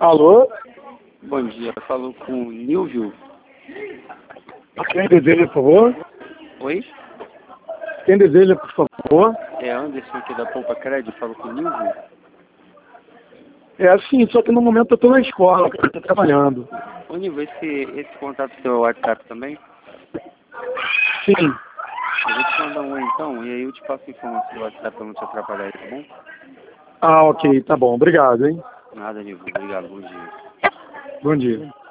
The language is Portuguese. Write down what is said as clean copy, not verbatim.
Alô? Bom dia, falou com o Nilvio. Quem deseja, por favor? Oi? Quem deseja, por favor? É Anderson aqui da Poupa Crédito, falo com o Nilvio. É assim, só que no momento eu estou na escola, eu estou trabalhando. Ô Nilvio, esse contato seu é o WhatsApp também? Sim. Eu vou te mandar um então, e aí eu te passo a informação do WhatsApp para não te atrapalhar aí, tá bom? Ah, ok, tá bom. Obrigado, hein? Nada, Nilvio. Obrigado, bom dia. Bom dia.